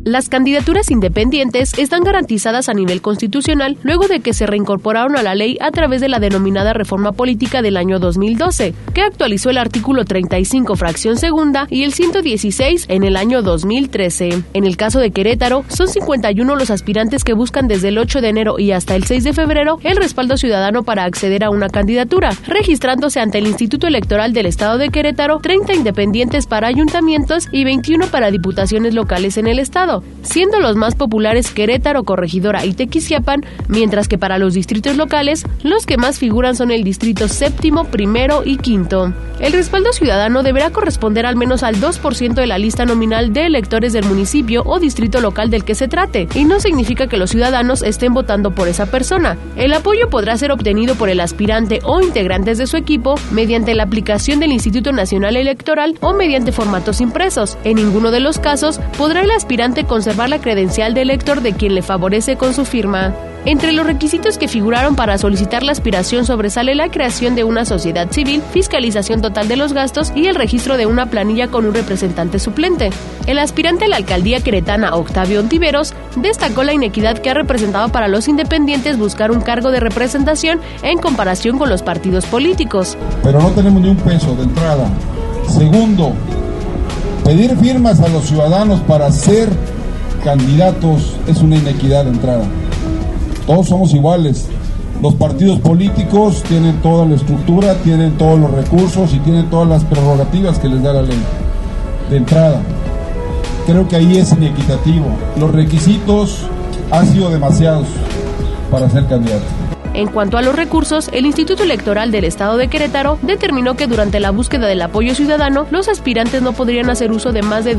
Las candidaturas independientes están garantizadas a nivel constitucional luego de que se reincorporaron a la ley a través de la denominada reforma política del año 2012, que actualizó el artículo 35, fracción segunda, y el 116 en el año 2013. En el caso de Querétaro, son 51 los aspirantes que buscan desde el 8 de enero y hasta el 6 de febrero el respaldo ciudadano para acceder a una candidatura, registrándose ante el Instituto Electoral del Estado de Querétaro 30 independientes para ayuntamientos y 21 para diputaciones locales en el estado, siendo los más populares Querétaro, Corregidora y Tequisquiapan, mientras que para los distritos locales, los que más figuran son el distrito séptimo, primero y quinto. El respaldo ciudadano deberá corresponder al menos al 2% de la lista nominal de electores del municipio o distrito local del que se trate, y no significa que los ciudadanos estén votando por esa persona. El apoyo podrá ser obtenido por el aspirante o integrantes de su equipo mediante la aplicación del Instituto Nacional Electoral o mediante formatos impresos. En ninguno de los casos podrá el aspirante conservar la credencial de elector de quien le favorece con su firma. Entre los requisitos que figuraron para solicitar la aspiración sobresale la creación de una sociedad civil, fiscalización total de los gastos y el registro de una planilla con un representante suplente. El aspirante a la alcaldía queretana, Octavio Ontiveros, destacó la inequidad que ha representado para los independientes buscar un cargo de representación en comparación con los partidos políticos. Pero no tenemos ni un peso de entrada. Segundo, pedir firmas a los ciudadanos para ser candidatos es una inequidad de entrada. Todos somos iguales. Los partidos políticos tienen toda la estructura, tienen todos los recursos y tienen todas las prerrogativas que les da la ley. De entrada, creo que ahí es inequitativo. Los requisitos han sido demasiados para ser candidato. En cuanto a los recursos, el Instituto Electoral del Estado de Querétaro determinó que durante la búsqueda del apoyo ciudadano, los aspirantes no podrían hacer uso de más de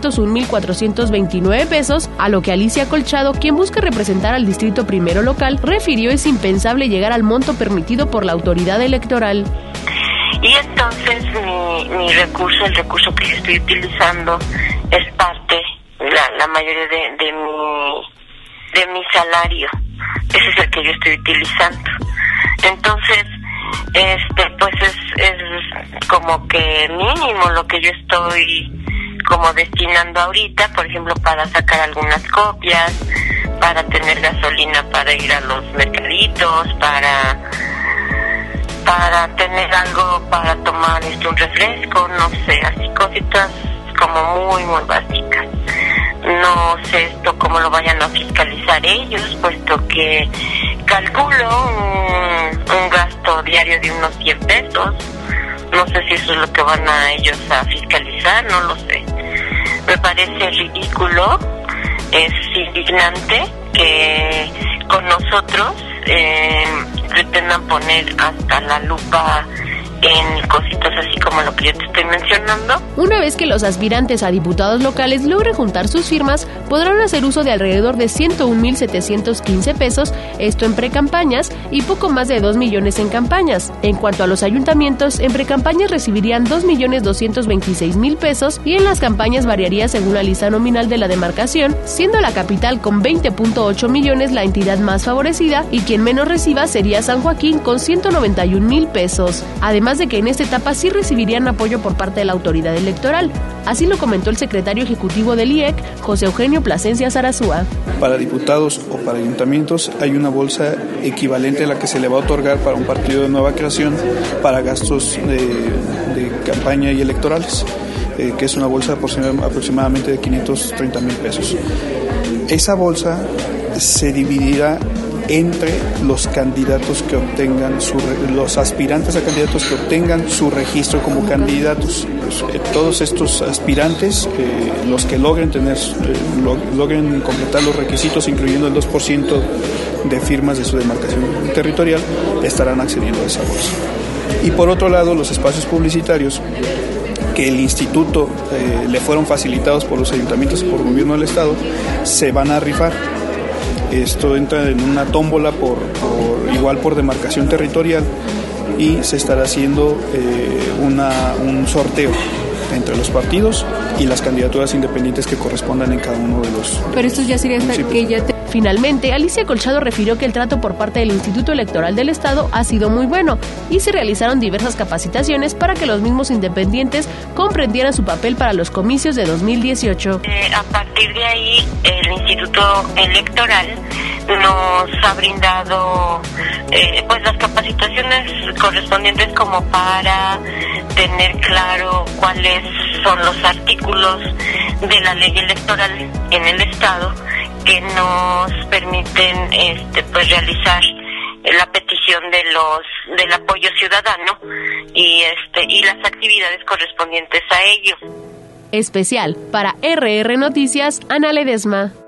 201,429 pesos, a lo que Alicia Colchado, quien busca representar al Distrito Primero local, refirió es impensable llegar al monto permitido por la autoridad electoral. Y entonces el recurso que yo estoy utilizando es parte, la mayoría de mi salario. Ese es el que yo estoy utilizando. Entonces, pues es como que mínimo lo que yo estoy como destinando ahorita, por ejemplo, para sacar algunas copias, para tener gasolina para ir a los mercaditos, para tener algo para tomar un refresco, no sé, así cositas como muy, muy básicas. No sé esto cómo lo vayan a fiscalizar ellos, puesto que calculo un gasto diario de unos 100 pesos. No sé si eso es lo que van a ellos a fiscalizar, no lo sé. Me parece ridículo, es indignante que con nosotros pretendan poner hasta la lupa en cositas así como lo que yo te estoy mencionando. Una vez que los aspirantes a diputados locales logren juntar sus firmas, podrán hacer uso de alrededor de 101,715 pesos, esto en precampañas, y poco más de 2 millones en campañas. En cuanto a los ayuntamientos, en precampañas recibirían 2,226,000 pesos y en las campañas variaría según la lista nominal de la demarcación, siendo la capital con 20,8 millones la entidad más favorecida y quien menos reciba sería San Joaquín con 191,000 pesos. Además de que en esta etapa sí recibirían apoyo por parte de la autoridad electoral. Así lo comentó el secretario ejecutivo del IEC, José Eugenio Plasencia Zarazúa. Para diputados o para ayuntamientos hay una bolsa equivalente a la que se le va a otorgar para un partido de nueva creación para gastos de campaña y electorales, que es una bolsa aproximadamente de 530,000 pesos. Esa bolsa se dividirá entre los candidatos que obtengan los aspirantes a candidatos que obtengan su registro como candidatos. Todos estos aspirantes, los que logren completar los requisitos, incluyendo el 2% de firmas de su demarcación territorial, estarán accediendo a esa bolsa. Y por otro lado, los espacios publicitarios que el instituto le fueron facilitados por los ayuntamientos y por el gobierno del estado, se van a rifar. Esto entra en una tómbola igual por demarcación territorial y se estará haciendo un sorteo entre los partidos y las candidaturas independientes que correspondan en cada uno de los. Pero esto ya sería hasta que ya Finalmente, Alicia Colchado refirió que el trato por parte del Instituto Electoral del Estado ha sido muy bueno y se realizaron diversas capacitaciones para que los mismos independientes comprendieran su papel para los comicios de 2018. A partir de ahí, el Instituto Electoral nos ha brindado pues las capacitaciones correspondientes como para tener claro cuáles son los artículos de la ley electoral en el Estado que nos permiten pues realizar la petición del apoyo ciudadano y las actividades correspondientes a ello. Especial para RR Noticias, Ana Ledesma.